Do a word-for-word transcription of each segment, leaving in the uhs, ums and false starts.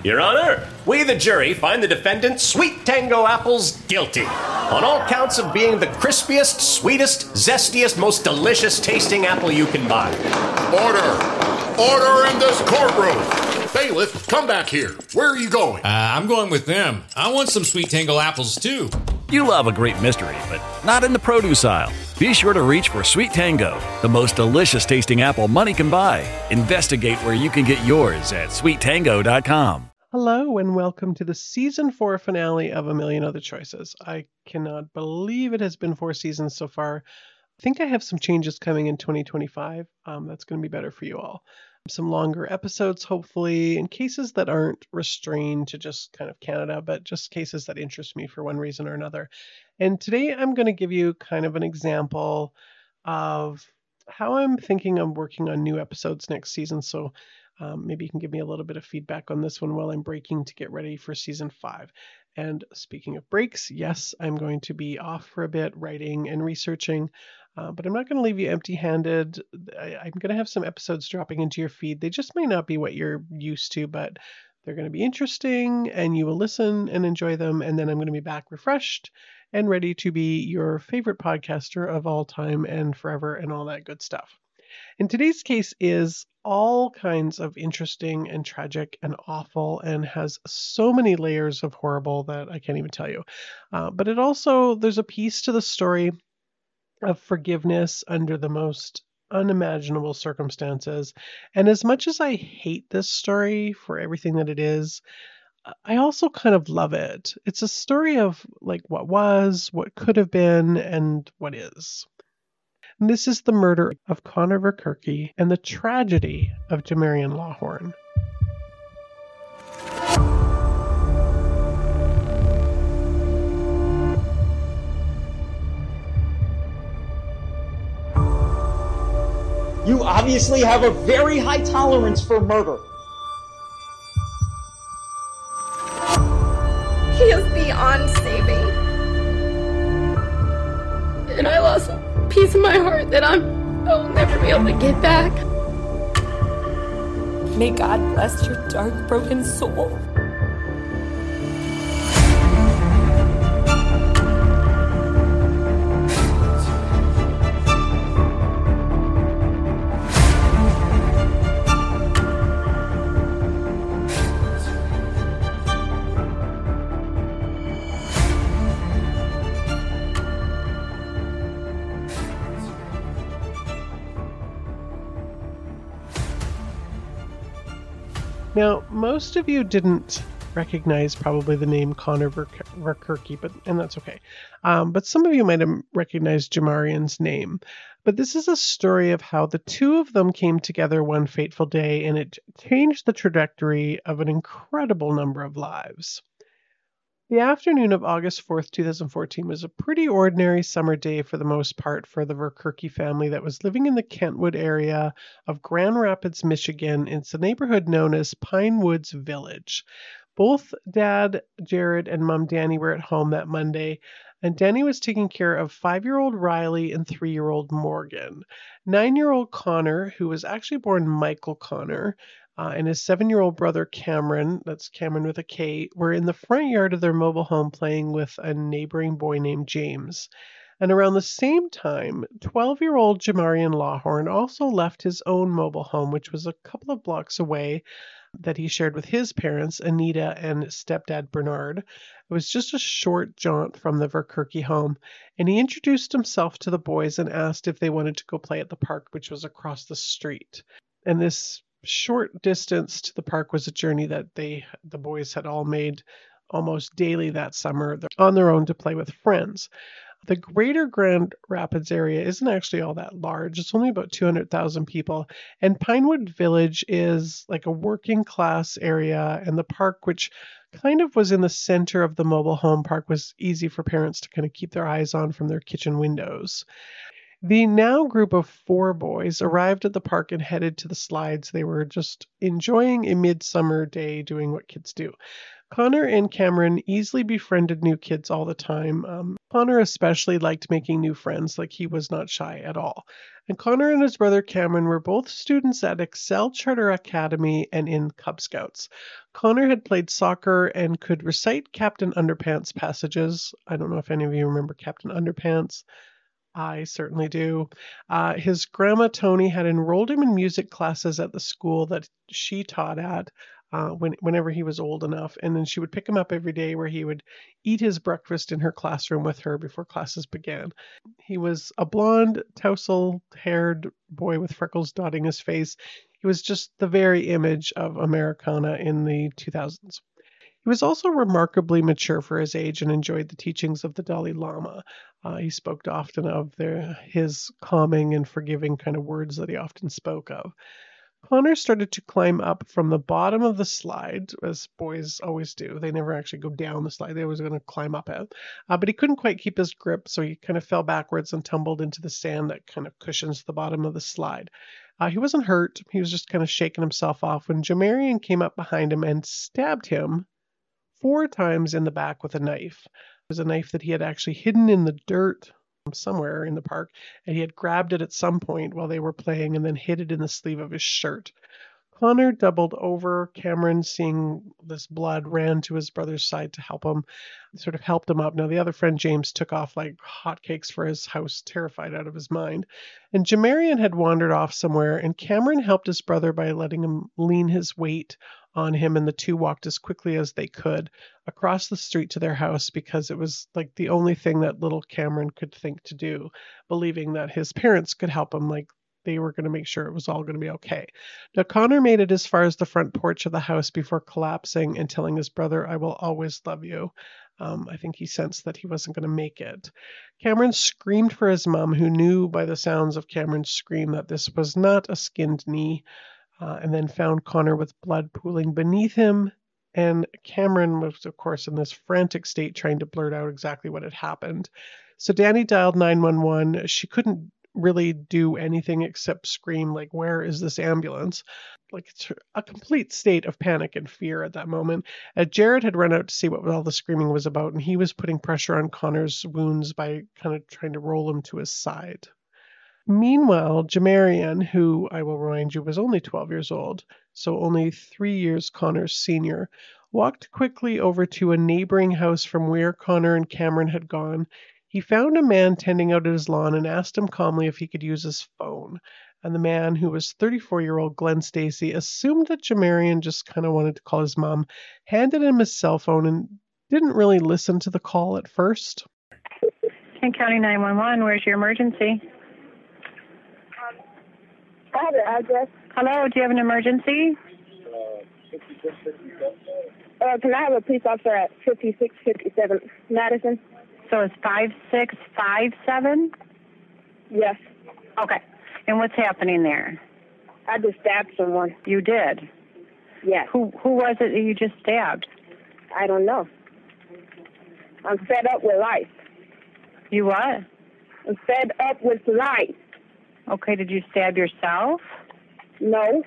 Your Honor, we the jury find the defendant Sweet Tango Apples guilty on all counts of being the crispiest, sweetest, zestiest, most delicious tasting apple you can buy. Order! Order in this courtroom! Bailiff, come back here. Where are you going? Uh, I'm going with them. I want some Sweet Tango apples, too. You love a great mystery, but not in the produce aisle. Be sure to reach for Sweet Tango, the most delicious tasting apple money can buy. Investigate where you can get yours at sweet tango dot com. Hello and welcome to the season four finale of A Million Other Choices. I cannot believe it has been four seasons so far. I think I have some changes coming in twenty twenty-five. Um, that's going to be better for you all. Some longer episodes, hopefully, in cases that aren't restrained to just kind of Canada, but just cases that interest me for one reason or another. And today I'm going to give you kind of an example of how I'm thinking of working on new episodes next season. So um, maybe you can give me a little bit of feedback on this one while I'm breaking to get ready for season five. And speaking of breaks, yes, I'm going to be off for a bit writing and researching. Uh, but I'm not going to leave you empty-handed. I, I'm going to have some episodes dropping into your feed. They just may not be what you're used to, but they're going to be interesting and you will listen and enjoy them. And then I'm going to be back refreshed and ready to be your favorite podcaster of all time and forever and all that good stuff. In today's case is all kinds of interesting and tragic and awful and has so many layers of horrible that I can't even tell you. Uh, but it also, there's a piece to the story of forgiveness under the most unimaginable circumstances. And as much as I hate this story for everything that it is, I also kind of love it. It's a story of like what was, what could have been, and what is. And this is the murder of Conor Verkerke and the tragedy of Jamarion Lawhorn. You obviously have a very high tolerance for murder. He is beyond saving. And I lost a piece of my heart that I'm, I will never be able to get back. May God bless your dark, broken soul. Now, most of you didn't recognize probably the name Conor Verkerke, but and that's okay. Um, but some of you might have recognized Jamarion's name. But this is a story of how the two of them came together one fateful day, and it changed the trajectory of an incredible number of lives. The afternoon of August fourth, twenty fourteen was a pretty ordinary summer day for the most part for the Verkerke family that was living in the Kentwood area of Grand Rapids, Michigan. It's a neighborhood known as Pine Woods Village. Both Dad Jared and Mom Danny were at home that Monday, and Danny was taking care of five-year-old Riley and three-year-old Morgan. Nine-year-old Connor, who was actually born Michael Connor, Uh, and his seven-year-old brother Cameron, that's Cameron with a K, were in the front yard of their mobile home playing with a neighboring boy named James. And around the same time, twelve-year-old Jamarion Lawhorn also left his own mobile home, which was a couple of blocks away, that he shared with his parents, Anita and stepdad Bernard. It was just a short jaunt from the Verkerke home, and he introduced himself to the boys and asked if they wanted to go play at the park, which was across the street. And this short distance to the park was a journey that they, the boys had all made almost daily that summer on their own to play with friends. The greater Grand Rapids area isn't actually all that large. It's only about two hundred thousand people. And Pinewood Village is like a working class area. And the park, which kind of was in the center of the mobile home park, was easy for parents to kind of keep their eyes on from their kitchen windows. The now group of four boys arrived at the park and headed to the slides. They were just enjoying a midsummer day doing what kids do. Connor and Cameron easily befriended new kids all the time. Um, Connor especially liked making new friends, like he was not shy at all. And Connor and his brother Cameron were both students at Excel Charter Academy and in Cub Scouts. Connor had played soccer and could recite Captain Underpants passages. I don't know if any of you remember Captain Underpants. I certainly do. Uh, his grandma Tony had enrolled him in music classes at the school that she taught at uh, when, whenever he was old enough. And then she would pick him up every day where he would eat his breakfast in her classroom with her before classes began. He was a blonde, tousle-haired boy with freckles dotting his face. He was just the very image of Americana in the two thousands. He was also remarkably mature for his age and enjoyed the teachings of the Dalai Lama. Uh, he spoke often of their, his calming and forgiving kind of words that he often spoke of. Connor started to climb up from the bottom of the slide, as boys always do. They never actually go down the slide. They always going to climb up it. Uh, but he couldn't quite keep his grip, so he kind of fell backwards and tumbled into the sand that kind of cushions the bottom of the slide. Uh, he wasn't hurt. He was just kind of shaking himself off when Jamarian came up behind him and stabbed him four times in the back with a knife. It was a knife that he had actually hidden in the dirt somewhere in the park, and he had grabbed it at some point while they were playing and then hid it in the sleeve of his shirt. Connor doubled over. Cameron, seeing this blood, ran to his brother's side to help him, sort of helped him up. Now, the other friend, James, took off like hotcakes for his house, terrified out of his mind. And Jamarian had wandered off somewhere, and Cameron helped his brother by letting him lean his weight on him, and the two walked as quickly as they could across the street to their house because it was like the only thing that little Cameron could think to do, believing that his parents could help him, like they were going to make sure it was all going to be okay. Now, Connor made it as far as the front porch of the house before collapsing and telling his brother, "I will always love you." Um, I think he sensed that he wasn't going to make it. Cameron screamed for his mom, who knew by the sounds of Cameron's scream that this was not a skinned knee. Uh, and then found Connor with blood pooling beneath him. And Cameron was, of course, in this frantic state trying to blurt out exactly what had happened. So Danny dialed nine one one. She couldn't really do anything except scream, like, "Where is this ambulance?" Like, it's a complete state of panic and fear at that moment. Uh, Jared had run out to see what all the screaming was about, and he was putting pressure on Connor's wounds by kind of trying to roll him to his side. Meanwhile, Jamarian, who I will remind you was only twelve years old, so only three years Connor's senior, walked quickly over to a neighboring house from where Connor and Cameron had gone. He found a man tending out at his lawn and asked him calmly if he could use his phone. And the man, who was thirty-four-year-old Glenn Stacy, assumed that Jamarian just kind of wanted to call his mom, handed him his cell phone, and didn't really listen to the call at first. Kent County nine one one, where's your emergency? I have an address. Hello, do you have an emergency? Uh, can I have a police officer at fifty-six fifty-seven Madison? So it's five six five seven? Yes. Okay. And what's happening there? I just stabbed someone. You did? Yes. Who who was it that you just stabbed? I don't know. I'm fed up with life. You what? I'm fed up with life. Okay, did you stab yourself? No.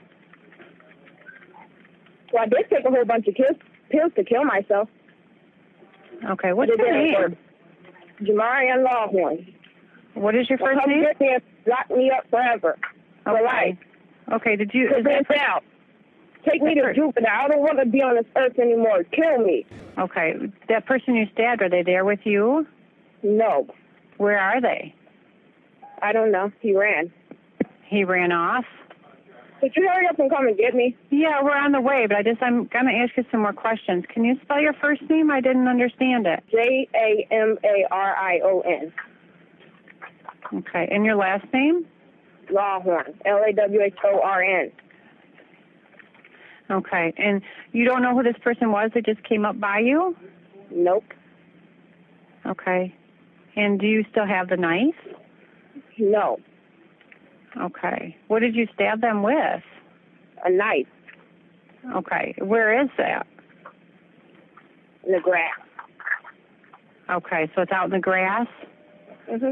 Well, I did take a whole bunch of kills, pills to kill myself. Okay, what's your name? Jamarian Lawhorn. What is your first well, name? Get me and lock me up forever. Okay. For life. Okay, did you... Is that out? Take me to Jupiter. I don't want to be on this earth anymore. Kill me. Okay, that person you stabbed, are they there with you? No. Where are they? I don't know. He ran. He ran off? Could you hurry up and come and get me? Yeah, we're on the way, but I just, I'm going to ask you some more questions. Can you spell your first name? I didn't understand it. J A M A R I O N. Okay, and your last name? Lawhorn. L A W H O R N. Okay, and you don't know who this person was that just came up by you? Nope. Okay. And do you still have the knife? No. Okay. What did you stab them with? A knife. Okay. Where is that? In the grass. Okay, so it's out in the grass? Mm-hmm.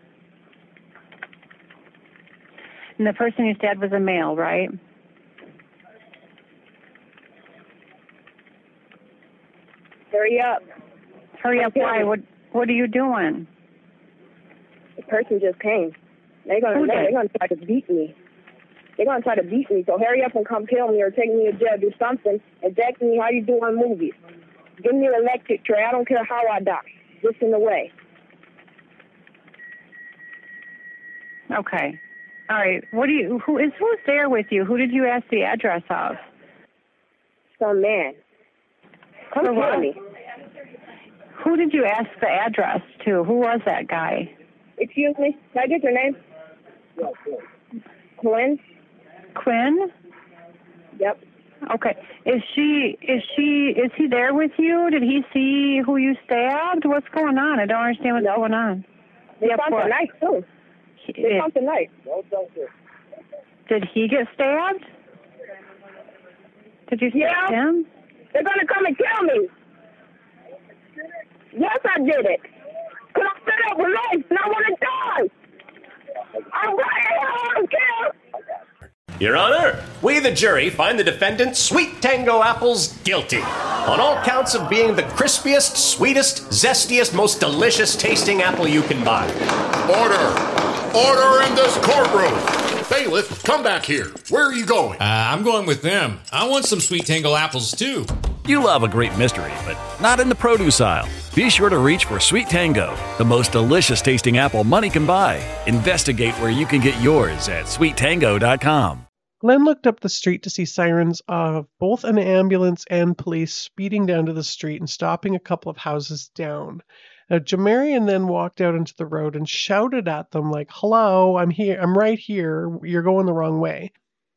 And the person you stabbed was a male, right? Hurry up. Hurry up, why? What, what are you doing? The person just came. They're gonna Who they, did? they're gonna try to beat me. They're gonna try to beat me. So hurry up and come kill me or take me to jail. Do something. Exactly me how you do on movies. Give me an electric tray. I don't care how I die. Just in the way. Okay. All right. What do you? Who is who's there with you? Who did you ask the address of? Some man. Come For kill what? me. Who did you ask the address to? Who was that guy? Excuse me. Can I get your name? Quinn. Quinn? Yep. Okay. Is she? Is she? Is he there with you? Did he see who you stabbed? What's going on? I don't understand what's No. going on. They Yep, found what? the knife too. They Did, found the knife. did he get stabbed? Did you stab Yeah. him? They're gonna come and kill me. Yes, I did it. Cause I'm fed up with life and I want to die. I'm right here. I don't care. Your Honor, we, the jury, find the defendant, Sweet Tango Apples, guilty on all counts of being the crispiest, sweetest, zestiest, most delicious tasting apple you can buy. Order! Order in this courtroom! Bailiff, come back here. Where are you going? Uh, I'm going with them. I want some Sweet Tango apples, too. You love a great mystery, but not in the produce aisle. Be sure to reach for Sweet Tango, the most delicious tasting apple money can buy. Investigate where you can get yours at sweet tango dot com. Glenn looked up the street to see sirens of both an ambulance and police speeding down to the street and stopping a couple of houses down. Now, Jamarian then walked out into the road and shouted at them like, "Hello, I'm here. I'm right here. You're going the wrong way."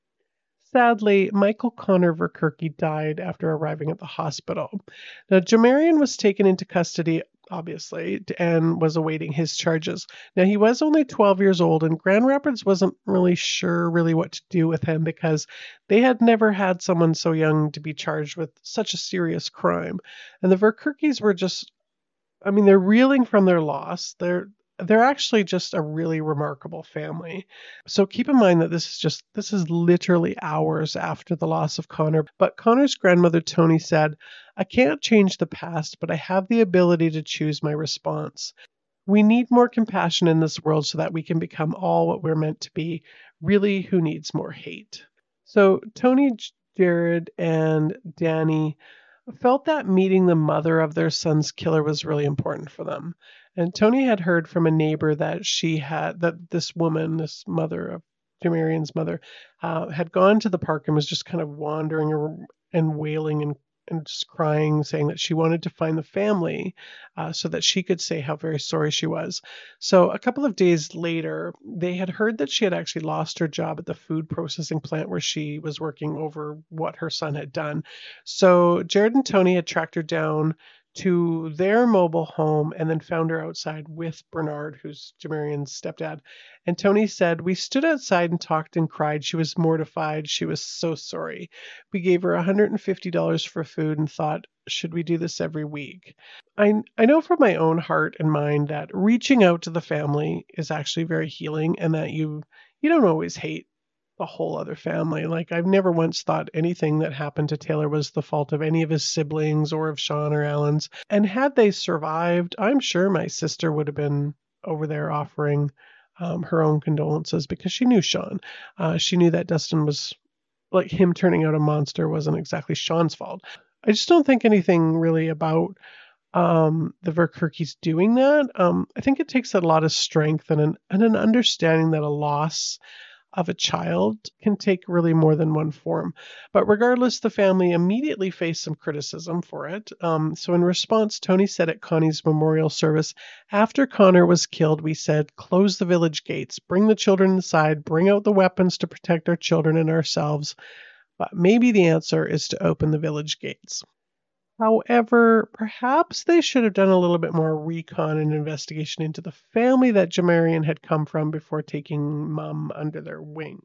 Sadly, Michael Connor Verkerke died after arriving at the hospital. Now, Jamarian was taken into custody, obviously, and was awaiting his charges. Now, he was only twelve years old, and Grand Rapids wasn't really sure really what to do with him because they had never had someone so young to be charged with such a serious crime. And the Verkerkes were just, I mean, they're reeling from their loss. They're They're actually just a really remarkable family. So keep in mind that this is just, this is literally hours after the loss of Connor. But Connor's grandmother, Tony, said, "I can't change the past, but I have the ability to choose my response. We need more compassion in this world so that we can become all what we're meant to be. Really, who needs more hate?" So Tony, Jared, and Danny felt that meeting the mother of their son's killer was really important for them. And Tony had heard from a neighbor that she had, that this woman, this mother of Jamarian's mother, uh, had gone to the park and was just kind of wandering ar- and wailing and, and just crying, saying that she wanted to find the family uh, so that she could say how very sorry she was. So a couple of days later, they had heard that she had actually lost her job at the food processing plant where she was working over what her son had done. So Jared and Tony had tracked her down to their mobile home and then found her outside with Bernard, who's Jamarian's stepdad. And Tony said, "We stood outside and talked and cried. She was mortified. She was so sorry. We gave her one hundred fifty dollars for food and thought, should we do this every week?" I, I know from my own heart and mind that reaching out to the family is actually very healing and that you you don't always hate the whole other family. Like, I've never once thought anything that happened to Taylor was the fault of any of his siblings or of Sean or Alan's. And had they survived, I'm sure my sister would have been over there offering um, her own condolences because she knew Sean. Uh, she knew that Dustin was, like, him turning out a monster wasn't exactly Sean's fault. I just don't think anything really about um, the Verkerkes doing that. Um, I think it takes a lot of strength and an, and an understanding that a loss of a child can take really more than one form. But regardless, the family immediately faced some criticism for it. Um, so in response, Tony said at Connie's memorial service, "After Connor was killed, we said, close the village gates, bring the children inside, bring out the weapons to protect our children and ourselves. But maybe the answer is to open the village gates." However, perhaps they should have done a little bit more recon and investigation into the family that Jamarian had come from before taking Mum under their wing.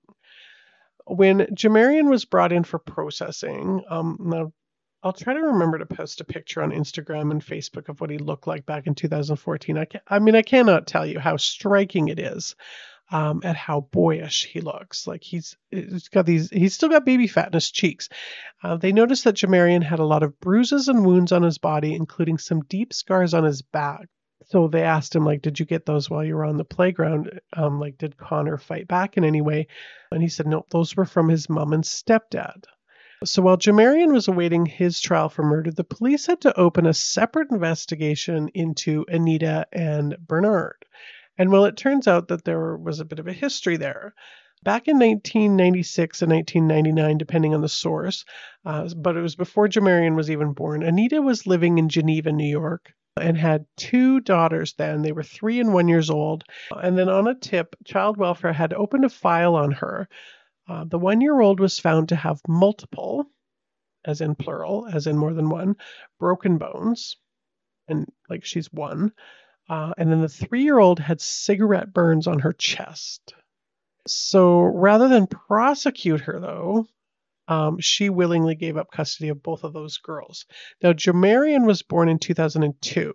When Jamarian was brought in for processing, um, now I'll try to remember to post a picture on Instagram and Facebook of what he looked like back in two thousand fourteen. I, can, I mean, I cannot tell you how striking it is. um, at how boyish he looks. Like he's, he's got these, he's still got baby fat in his cheeks. Uh, they noticed that Jamarian had a lot of bruises and wounds on his body, including some deep scars on his back. So they asked him, like, did you get those while you were on the playground? Um, like, did Connor fight back in any way? And he said, no, those were from his mom and stepdad. So while Jamarian was awaiting his trial for murder, the police had to open a separate investigation into Anita and Bernard. And well, it turns out that there was a bit of a history there. Back in nineteen ninety-six and nineteen ninety-nine, depending on the source, uh, but it was before Jamarian was even born, Anita was living in Geneva, New York, and had two daughters then. They were three and one years old. And then on a tip, Child Welfare had opened a file on her. Uh, the one-year-old was found to have multiple, as in plural, as in more than one, broken bones, and like she's one. Uh, and then the three-year-old had cigarette burns on her chest. So rather than prosecute her, though, um, she willingly gave up custody of both of those girls. Now, Jamarian was born in two thousand two.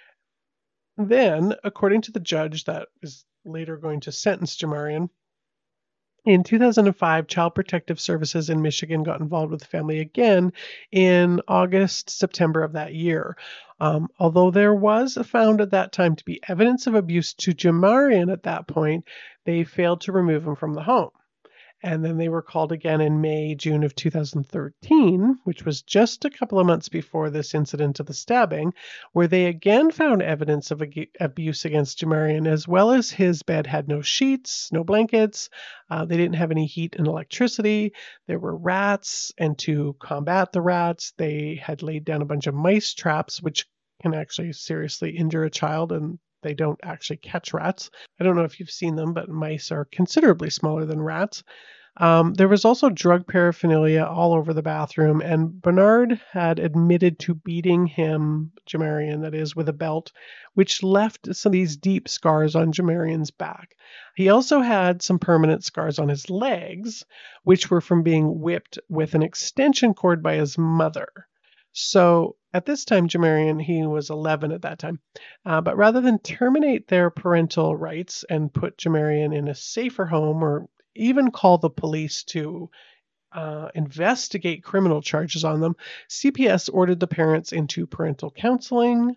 Then, according to the judge that is later going to sentence Jamarian, in two thousand five, Child Protective Services in Michigan got involved with the family again in August, September of that year. Um, although there was found at that time to be evidence of abuse to Jamarian at that point, they failed to remove him from the home. And then they were called again in May, June of two thousand thirteen, which was just a couple of months before this incident of the stabbing, where they again found evidence of ag- abuse against Jamarian, as well as his bed had no sheets, no blankets. Uh, they didn't have any heat and electricity. There were rats, and to combat the rats, they had laid down a bunch of mice traps, which can actually seriously injure a child, and they don't actually catch rats. I don't know if you've seen them, but mice are considerably smaller than rats. Um, there was also drug paraphernalia all over the bathroom, and Bernard had admitted to beating him, Jamarian, that is, with a belt, which left some of these deep scars on Jamarian's back. He also had some permanent scars on his legs, which were from being whipped with an extension cord by his mother. So at this time, Jamarian, he was eleven at that time. Uh, but rather than terminate their parental rights and put Jamarian in a safer home or even call the police to uh, investigate criminal charges on them, C P S ordered the parents into parental counseling.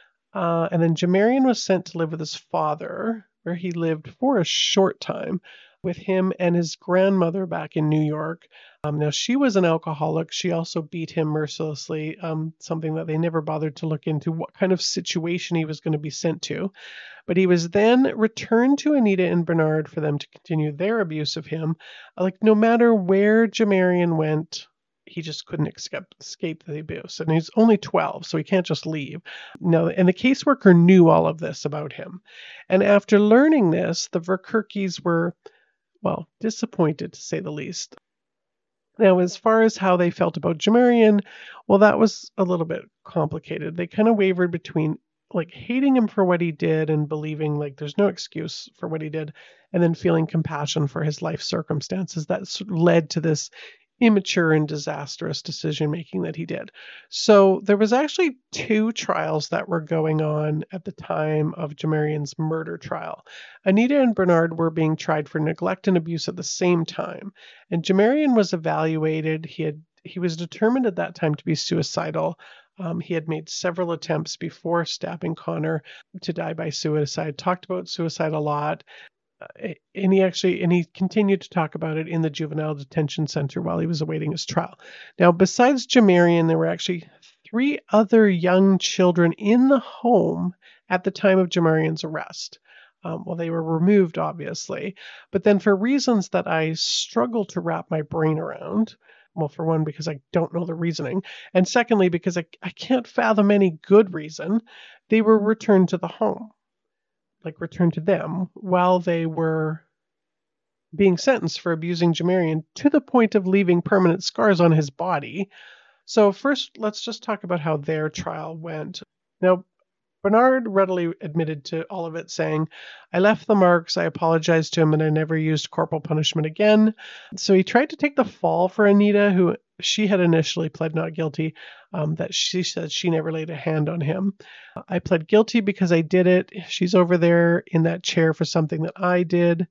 Uh, and then Jamarian was sent to live with his father, where he lived for a short time with him and his grandmother back in New York. Um, now, she was an alcoholic. She also beat him mercilessly, um, something that they never bothered to look into what kind of situation he was going to be sent to. But he was then returned to Anita and Bernard for them to continue their abuse of him. Like, no matter where Jamarian went, he just couldn't escape, escape the abuse. And he's only twelve, so he can't just leave. No, and the caseworker knew all of this about him. And after learning this, the Verkerkes were, well, disappointed, to say the least. Now, as far as how they felt about Jamarian, well, that was a little bit complicated. They kind of wavered between like hating him for what he did and believing like there's no excuse for what he did, and then feeling compassion for his life circumstances that led to this immature and disastrous decision making that he did. So there was actually two trials that were going on at the time of Jamarian's murder trial. Anita and Bernard were being tried for neglect and abuse at the same time, and Jamarian was evaluated. He had he was determined at that time to be suicidal. Um, he had made several attempts before stabbing Connor to die by suicide, talked about suicide a lot. Uh, and he actually, and he continued to talk about it in the juvenile detention center while he was awaiting his trial. Now, besides Jamarian, there were actually three other young children in the home at the time of Jamarian's arrest. Um, well, they were removed, obviously, but then for reasons that I struggle to wrap my brain around, well, for one, because I don't know the reasoning, and secondly, because I, I can't fathom any good reason, they were returned to the home. Like returned to them while they were being sentenced for abusing Jamarian to the point of leaving permanent scars on his body. So first, let's just talk about how their trial went. Now, Bernard readily admitted to all of it, saying, I left the marks, I apologized to him, and I never used corporal punishment again. So he tried to take the fall for Anita, who she had initially pled not guilty, um, that she said she never laid a hand on him. I pled guilty because I did it. She's over there in that chair for something that I did.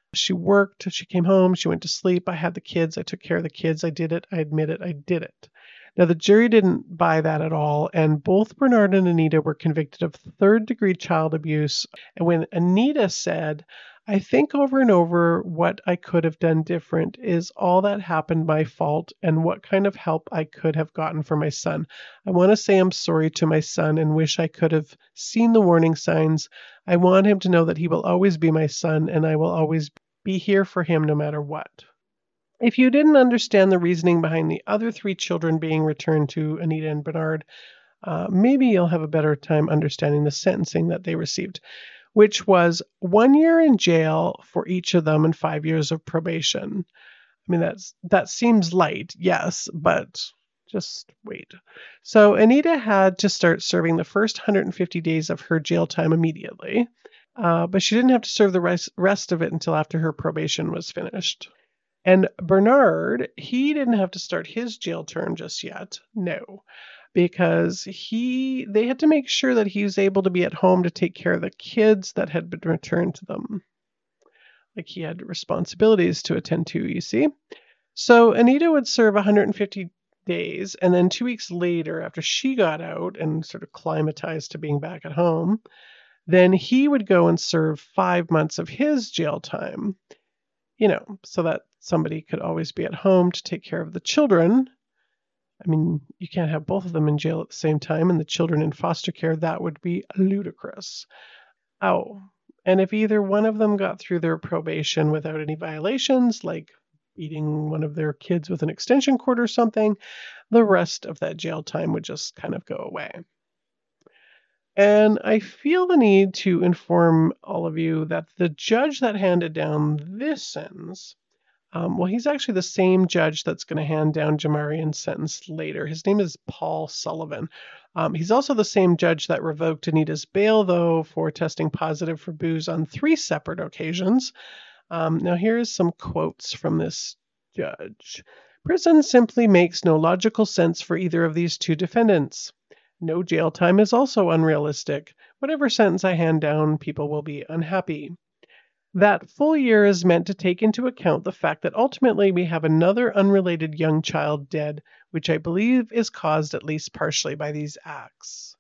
She worked, she came home, she went to sleep. I had the kids, I took care of the kids. I did it. I admit it. I did it. Now, the jury didn't buy that at all, and both Bernard and Anita were convicted of third-degree child abuse. And when Anita said, I think over and over what I could have done different, is all that happened my fault, and what kind of help I could have gotten for my son. I want to say I'm sorry to my son and wish I could have seen the warning signs. I want him to know that he will always be my son, and I will always be here for him no matter what. If you didn't understand the reasoning behind the other three children being returned to Anita and Bernard, uh, maybe you'll have a better time understanding the sentencing that they received, which was one year in jail for each of them and five years of probation. I mean, that's that seems light, yes, but just wait. So Anita had to start serving the first one hundred fifty days of her jail time immediately, uh, but she didn't have to serve the rest, rest of it until after her probation was finished. And Bernard, he didn't have to start his jail term just yet. No, because he they had to make sure that he was able to be at home to take care of the kids that had been returned to them. Like he had responsibilities to attend to, you see. So Anita would serve one hundred fifty days, and then two weeks later, after she got out and sort of climatized to being back at home, then he would go and serve five months of his jail time. You know, so that somebody could always be at home to take care of the children. I mean, you can't have both of them in jail at the same time, and the children in foster care. That would be ludicrous. Oh, and if either one of them got through their probation without any violations, like beating one of their kids with an extension cord or something, the rest of that jail time would just kind of go away. And I feel the need to inform all of you that the judge that handed down this sentence, um, well, he's actually the same judge that's going to hand down Jamarian's sentence later. His name is Paul Sullivan. Um, he's also the same judge that revoked Anita's bail, though, for testing positive for booze on three separate occasions. Um, now, here's some quotes from this judge. Prison simply makes no logical sense for either of these two defendants. No jail time is also unrealistic. Whatever sentence I hand down, people will be unhappy. That full year is meant to take into account the fact that ultimately we have another unrelated young child dead, which I believe is caused at least partially by these acts.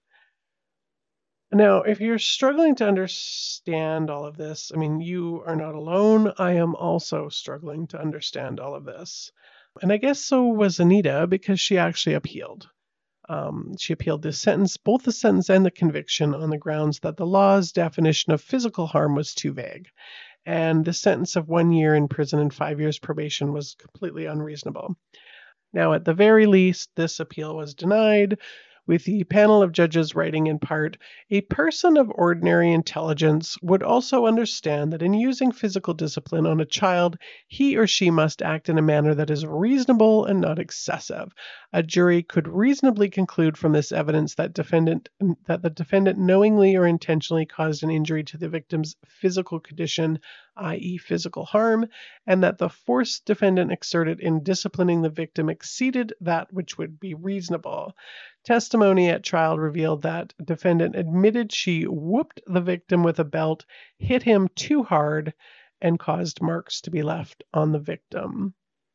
Now, if you're struggling to understand all of this, I mean, you are not alone. I am also struggling to understand all of this. And I guess so was Anita, because she actually appealed. Um, she appealed this sentence, both the sentence and the conviction, on the grounds that the law's definition of physical harm was too vague, and the sentence of one year in prison and five years probation was completely unreasonable. Now, at the very least, this appeal was denied, with the panel of judges writing in part, a person of ordinary intelligence would also understand that in using physical discipline on a child, he or she must act in a manner that is reasonable and not excessive. A jury could reasonably conclude from this evidence that defendant that the defendant knowingly or intentionally caused an injury to the victim's physical condition, that is physical harm, and that the force defendant exerted in disciplining the victim exceeded that which would be reasonable. Testimony at trial revealed that defendant admitted she whooped the victim with a belt, hit him too hard, and caused marks to be left on the victim.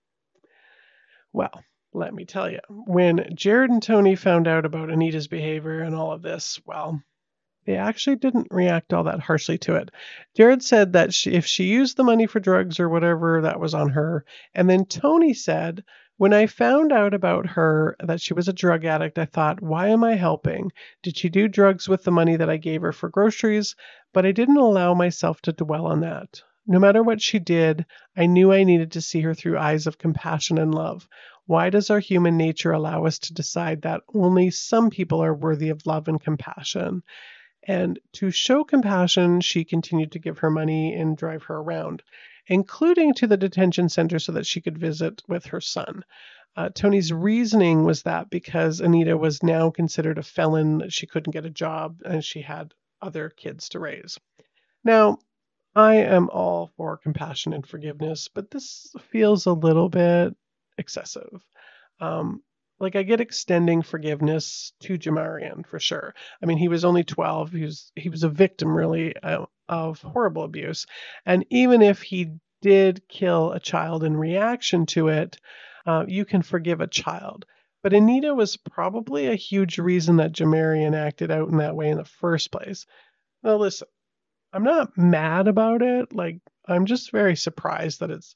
Well, let me tell you, when Jared and Tony found out about Anita's behavior and all of this, well, they actually didn't react all that harshly to it. Jared said that she, if she used the money for drugs or whatever, that was on her. And then Tony said, when I found out about her, that she was a drug addict, I thought, why am I helping? Did she do drugs with the money that I gave her for groceries? But I didn't allow myself to dwell on that. No matter what she did, I knew I needed to see her through eyes of compassion and love. Why does our human nature allow us to decide that only some people are worthy of love and compassion? And to show compassion, she continued to give her money and drive her around, including to the detention center so that she could visit with her son. Uh, Tony's reasoning was that because Anita was now considered a felon, she couldn't get a job and she had other kids to raise. Now, I am all for compassion and forgiveness, but this feels a little bit excessive. Um, like I get extending forgiveness to Jamarian for sure. I mean, he was only twelve. He was he was a victim really uh, of horrible abuse, and even if he did kill a child in reaction to it, uh, you can forgive a child. But Anita was probably a huge reason that Jamarian acted out in that way in the first place. Now, listen, I'm not mad about it. Like, I'm just very surprised that it's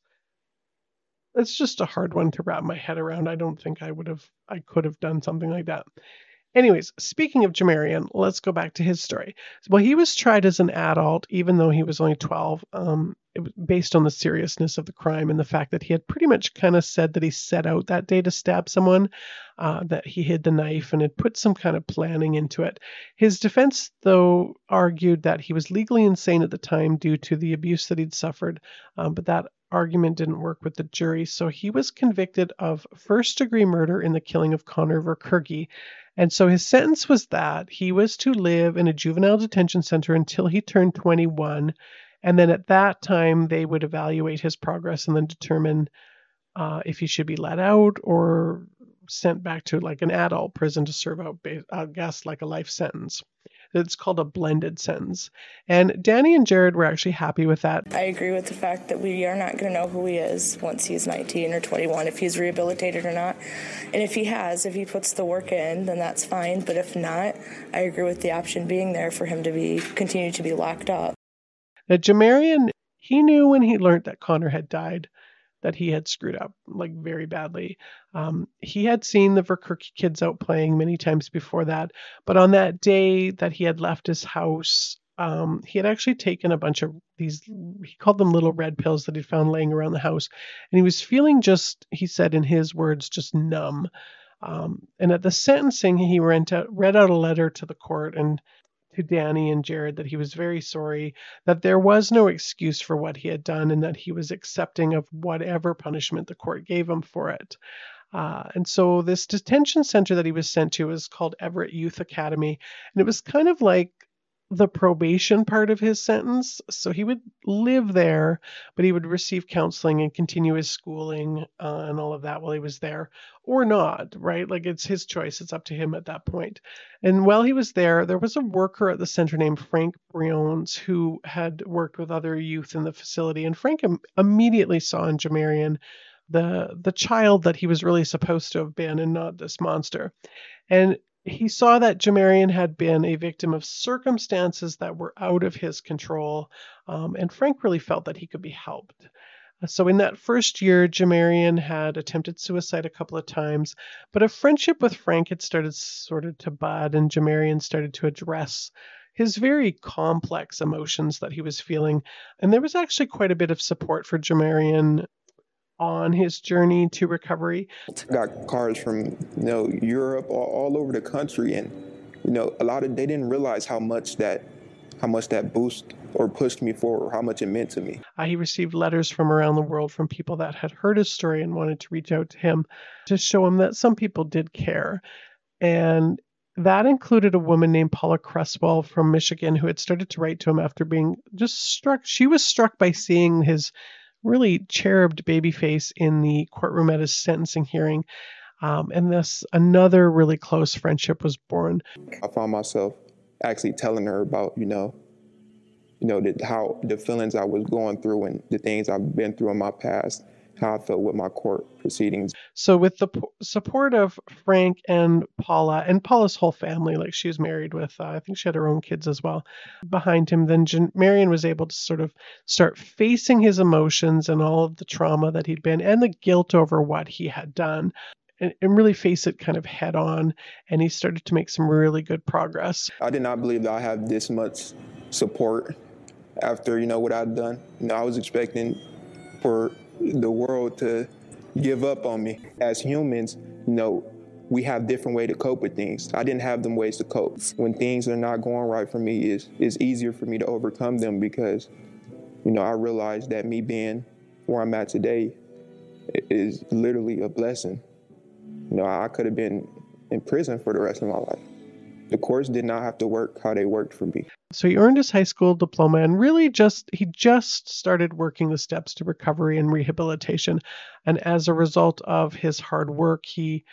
it's just a hard one to wrap my head around. I don't think I would have, I could have done something like that. Anyways, speaking of Jamarian, let's go back to his story. Well, he was tried as an adult, even though he was only twelve, um, it was based on the seriousness of the crime and the fact that he had pretty much kind of said that he set out that day to stab someone, uh, that he hid the knife and had put some kind of planning into it. His defense, though, argued that he was legally insane at the time due to the abuse that he'd suffered, um, but that argument didn't work with the jury, so he was convicted of first-degree murder in the killing of Connor Verkerke. And so his sentence was that he was to live in a juvenile detention center until he turned twenty-one. And then at that time, they would evaluate his progress and then determine uh, if he should be let out or sent back to like an adult prison to serve out, I guess, like a life sentence. It's called a blended sentence. And Danny and Jared were actually happy with that. I agree with the fact that we are not going to know who he is once he's nineteen or twenty-one, if he's rehabilitated or not. And if he has, if he puts the work in, then that's fine. But if not, I agree with the option being there for him to be continue to be locked up. Now, Jamarian, he knew when he learned that Connor had died that he had screwed up, like, very badly. Um, he had seen the Verkerke kids out playing many times before that, but on that day that he had left his house, um, he had actually taken a bunch of these, he called them little red pills that he'd found laying around the house, and he was feeling just, he said in his words, just numb. Um, and at the sentencing, he read out, read out a letter to the court and to Danny and Jared that he was very sorry, that there was no excuse for what he had done, and that he was accepting of whatever punishment the court gave him for it. Uh, and so this detention center that he was sent to was called Everett Youth Academy, and it was kind of like the probation part of his sentence. So he would live there, but he would receive counseling and continue his schooling uh, and all of that while he was there, or not, right? Like, it's his choice. It's up to him at that point. And while he was there, there was a worker at the center named Frank Briones who had worked with other youth in the facility. And Frank im- immediately saw in Jamarian the the child that he was really supposed to have been, and not this monster. And he saw that Jamarian had been a victim of circumstances that were out of his control, um, and Frank really felt that he could be helped. So in that first year, Jamarian had attempted suicide a couple of times, but a friendship with Frank had started sort of to bud, and Jamarian started to address his very complex emotions that he was feeling. And there was actually quite a bit of support for Jamarian on his journey to recovery. Got cards from, you know, Europe, all, all over the country, and you know, a lot of they didn't realize how much that, how much that boost or pushed me forward, how much it meant to me. Uh, he received letters from around the world from people that had heard his story and wanted to reach out to him to show him that some people did care, and that included a woman named Paula Cresswell from Michigan who had started to write to him after being just struck. She was struck by seeing his really cherubed baby face in the courtroom at his sentencing hearing. Um, and this, another really close friendship was born. I found myself actually telling her about, you know, you know, the, how the feelings I was going through and the things I've been through in my past, how I felt with my court proceedings. So with the p- support of Frank and Paula, and Paula's whole family, like she was married with, uh, I think she had her own kids as well, behind him, then Jan- Marion was able to sort of start facing his emotions and all of the trauma that he'd been, and the guilt over what he had done, and, and really face it kind of head on. And he started to make some really good progress. I did not believe that I had this much support after, you know, what I'd done. You know, I was expecting for the world to give up on me. As humans, you know, we have different ways to cope with things. I didn't have them ways to cope. When things are not going right for me, it's, it's easier for me to overcome them because, you know, I realized that me being where I'm at today is literally a blessing. You know, I could have been in prison for the rest of my life. The courts did not have to work how they worked for me. So he earned his high school diploma and really just, he just started working the steps to recovery and rehabilitation. And as a result of his hard work, he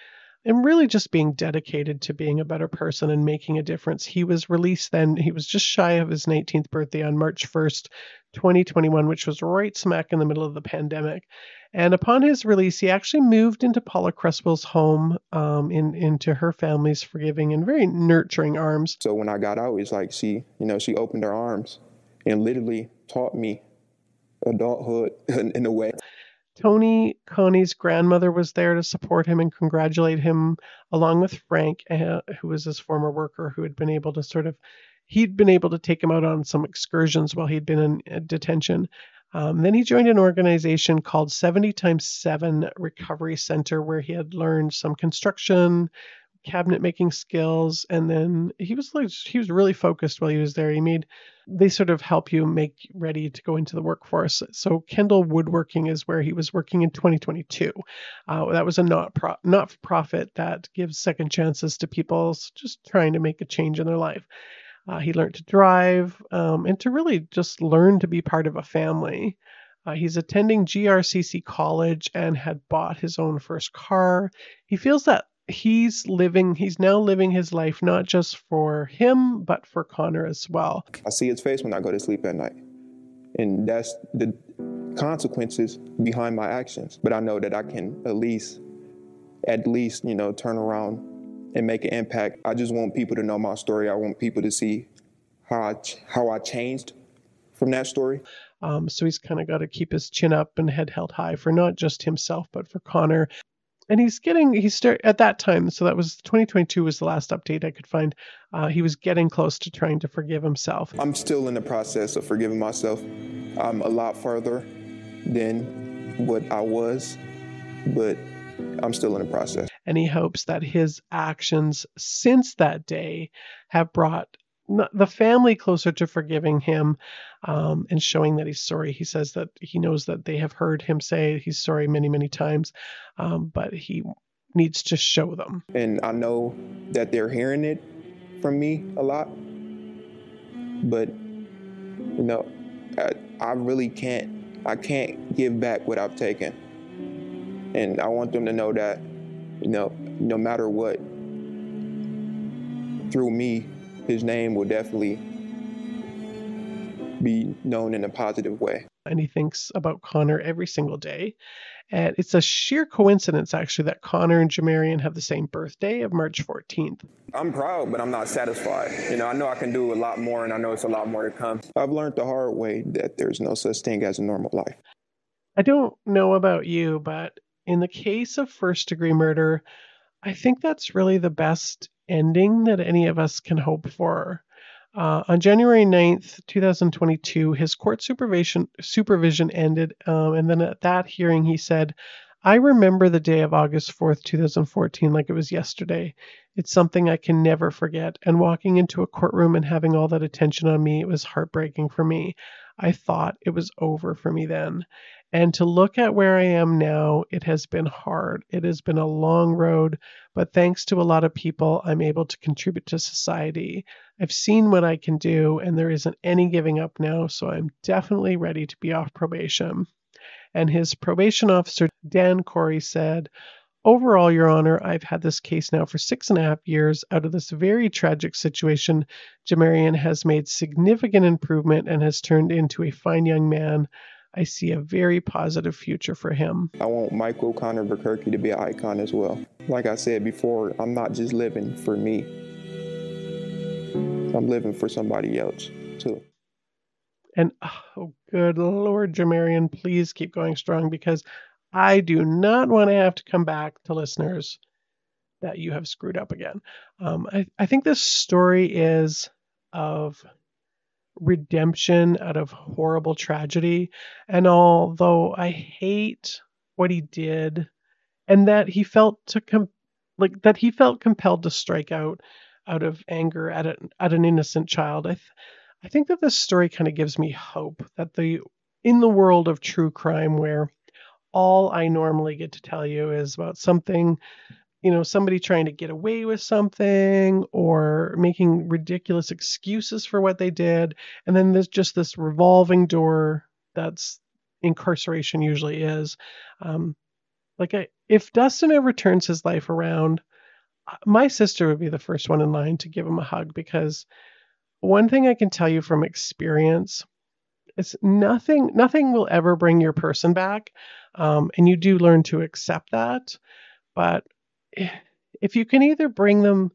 and really just being dedicated to being a better person and making a difference. He was released then. He was just shy of his nineteenth birthday on March first, twenty twenty-one, which was right smack in the middle of the pandemic. And upon his release, he actually moved into Paula Cresswell's home, um, in, into her family's forgiving and very nurturing arms. So when I got out, it's like she, you know, she opened her arms and literally taught me adulthood in, in a way. Tony Coney's grandmother was there to support him and congratulate him, along with Frank, uh, who was his former worker, who had been able to sort of, he'd been able to take him out on some excursions while he'd been in uh, detention. Um, then he joined an organization called seventy times seven Recovery Center, where he had learned some construction, cabinet making skills, and then he was like, he was really focused while he was there. He made, they sort of help you make ready to go into the workforce. So Kendall Woodworking is where he was working in twenty twenty-two. Uh, that was a not pro, not for profit that gives second chances to people just trying to make a change in their life. Uh, he learned to drive um, and to really just learn to be part of a family. Uh, he's attending G R C C college and had bought his own first car. He feels that he's living, he's now living his life not just for him, but for Connor as well. I see his face when I go to sleep at night. And that's the consequences behind my actions. But I know that I can at least, at least, you know, turn around and make an impact. I just want people to know my story. I want people to see how I, how I changed from that story. Um, so he's kind of got to keep his chin up and head held high for not just himself, but for Connor. And he's getting, he's start, at that time, so that was twenty twenty-two was the last update I could find. Uh, he was getting close to trying to forgive himself. I'm still in the process of forgiving myself. I'm a lot further than what I was, but I'm still in the process. And he hopes that his actions since that day have brought the family closer to forgiving him um, and showing that he's sorry. He says that he knows that they have heard him say he's sorry many, many times, um, but he needs to show them. And I know that they're hearing it from me a lot, but, you know, I, I really can't, I can't give back what I've taken. And I want them to know that, you know, no matter what, through me, his name will definitely be known in a positive way. And he thinks about Connor every single day. And it's a sheer coincidence, actually, that Connor and Jamarian have the same birthday of March fourteenth. I'm proud, but I'm not satisfied. You know, I know I can do a lot more, and I know it's a lot more to come. I've learned the hard way that there's no such thing as a normal life. I don't know about you, but in the case of first-degree murder, I think that's really the best ending that any of us can hope for. Uh, on January ninth, twenty twenty-two, his court supervision supervision ended, um, and then at that hearing he said, "I remember the day of August fourth, twenty fourteen like it was yesterday. It's something I can never forget, and walking into a courtroom and having all that attention on me, it was heartbreaking for me. I thought it was over for me then. And to look at where I am now, it has been hard. It has been a long road, but thanks to a lot of people, I'm able to contribute to society. I've seen what I can do, and there isn't any giving up now, so I'm definitely ready to be off probation." And his probation officer, Dan Corey, said, "Overall, Your Honor, I've had this case now for six and a half years. Out of this very tragic situation, Jamarian has made significant improvement and has turned into a fine young man. I see a very positive future for him." I want Michael Connor Verkerke to be an icon as well. Like I said before, I'm not just living for me. I'm living for somebody else, too. And, oh, good Lord, Jamarian, please keep going strong, because I do not want to have to come back to listeners that you have screwed up again. Um, I, I think this story is of redemption out of horrible tragedy. And although I hate what he did, and that he felt to com- like that he felt compelled to strike out out of anger at a, at an innocent child, I th- I think that this story kind of gives me hope that the in the world of true crime, where all I normally get to tell you is about something, you know, somebody trying to get away with something or making ridiculous excuses for what they did. And then there's just this revolving door that's incarceration usually is. Um, like I, if Dustin ever turns his life around, my sister would be the first one in line to give him a hug, because one thing I can tell you from experience is nothing, nothing will ever bring your person back. Um, and you do learn to accept that. But if you can either bring them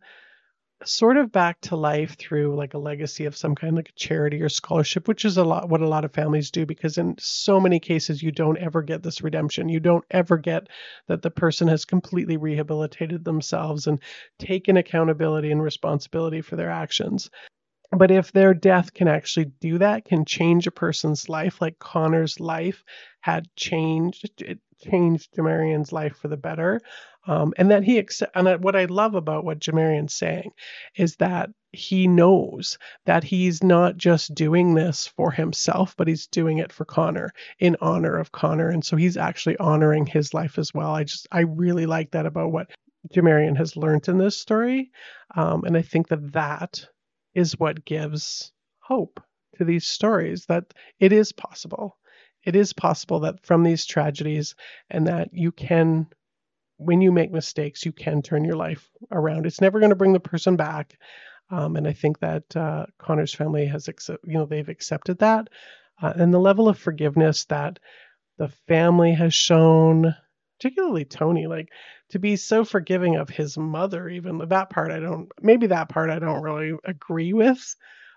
sort of back to life through like a legacy of some kind, like a charity or scholarship, which is a lot what a lot of families do, because in so many cases you don't ever get this redemption. You don't ever get that the person has completely rehabilitated themselves and taken accountability and responsibility for their actions. But if their death can actually do that, can change a person's life, like Connor's life had changed, it changed Jamarion's life for the better. Um, and that he accept, and what I love about what Jamarion's saying is that he knows that he's not just doing this for himself, but he's doing it for Connor, in honor of Connor. And so he's actually honoring his life as well. I just, I really like that about what Jamarion has learned in this story. Um, and I think that that is what gives hope to these stories, that it is possible. It is possible that from these tragedies, and that you can, when you make mistakes, you can turn your life around. It's never going to bring the person back. Um, and I think that uh, Connor's family has, accept, you know, they've accepted that. Uh, and the level of forgiveness that the family has shown, particularly Tony, like to be so forgiving of his mother, even that part, I don't, maybe that part I don't really agree with.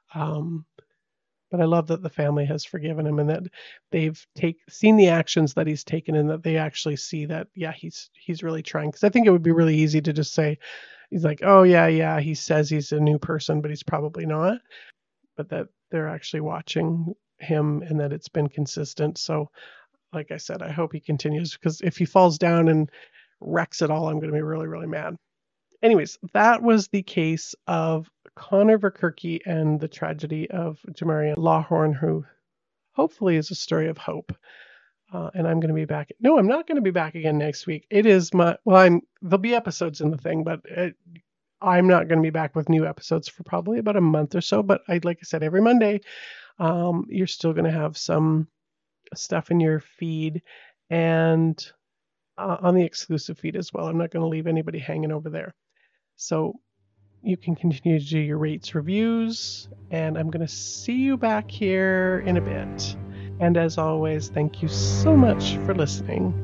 Um, but I love that the family has forgiven him, and that they've take, seen the actions that he's taken, and that they actually see that, yeah, he's, he's really trying. Cause I think it would be really easy to just say, he's like, oh yeah, yeah, he says he's a new person, but he's probably not. But that they're actually watching him, and that it's been consistent. So like I said, I hope he continues, because if he falls down and wrecks it all, I'm going to be really, really mad. Anyways, that was the case of Connor Verkerke and the tragedy of Jamarion Lawhorn, who hopefully is a story of hope. Uh, and I'm going to be back. No, I'm not going to be back again next week. It is my, well, I'm, there'll be episodes in the thing, but it, I'm not going to be back with new episodes for probably about a month or so. But I, like I said, every Monday, um, you're still going to have some stuff in your feed, and uh, on the exclusive feed as well. I'm not going to leave anybody hanging over there. So you can continue to do your rates reviews, and I'm going to see you back here in a bit. And as always, thank you so much for listening.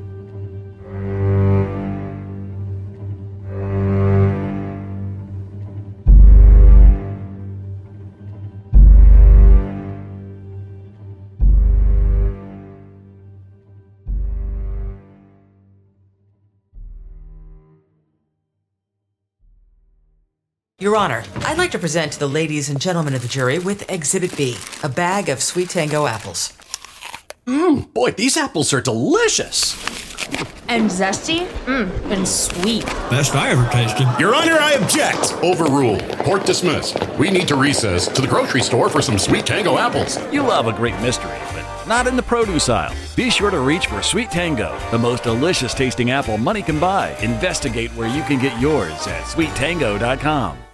Your Honor, I'd like to present to the ladies and gentlemen of the jury with Exhibit B, a bag of Sweet Tango apples. Mmm, boy, these apples are delicious. And zesty? Mmm, and sweet. Best I ever tasted. Your Honor, I object. Overruled. Court dismissed. We need to recess to the grocery store for some Sweet Tango apples. You love a great mystery, but not in the produce aisle. Be sure to reach for Sweet Tango, the most delicious tasting apple money can buy. Investigate where you can get yours at sweet tango dot com.